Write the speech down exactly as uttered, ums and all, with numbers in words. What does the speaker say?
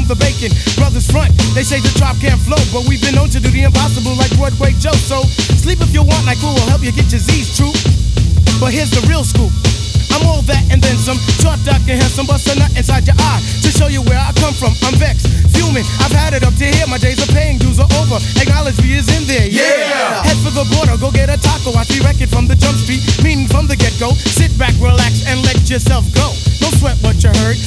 the bacon. Brothers front, they say the drop can't flow, but we've been known to do the impossible like Broadway Joe. So sleep if you want, like who will help you get your Z's true. But here's the real scoop. I'm all that and then some. Short, dark, and handsome, bust a nut inside your eye to show you where I come from. I'm vexed, fuming. I've had it up to here. My days of paying dues are over. Acknowledge me is in there. Yeah. yeah. Head for the border, go get a taco. I see record from the jump street, meaning from the get go. Sit back, relax, and let yourself go. Don't sweat what you heard.